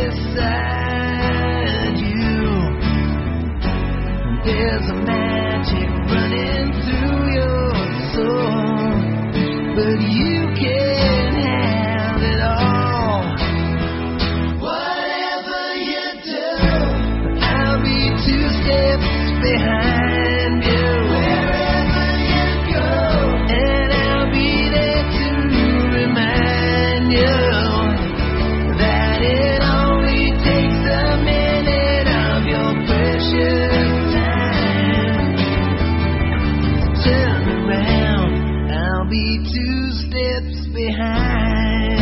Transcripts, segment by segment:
beside you. There's a magic running through your soul, but you can't have it all. Whatever you do, I'll be 2 steps behind you. Wherever you go, and I'll be there to remind you that it only takes a minute of your precious time. Turn around, I'll be 2 steps behind.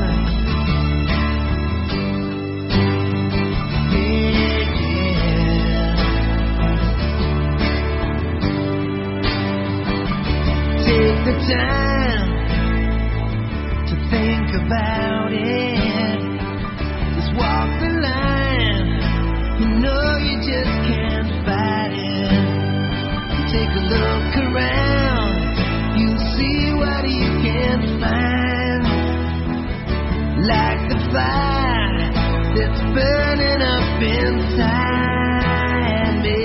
Take the time to think about it. Just walk the line. You know you just can't fight it. Take a look around. You'll see what you can find. Like the fire that's burning up inside me.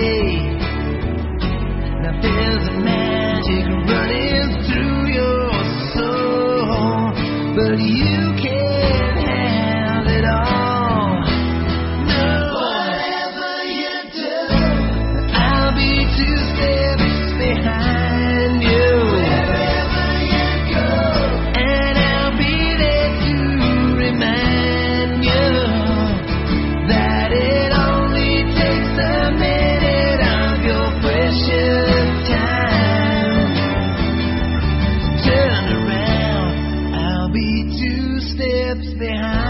Now there's a magic running through your soul, but you can't have it all. No. Whatever you do, I'll be 2 steps behind you. Wherever you go, and I'll be there to remind you that it only takes a minute of your precious time. Turn around, I'll be 2 steps behind.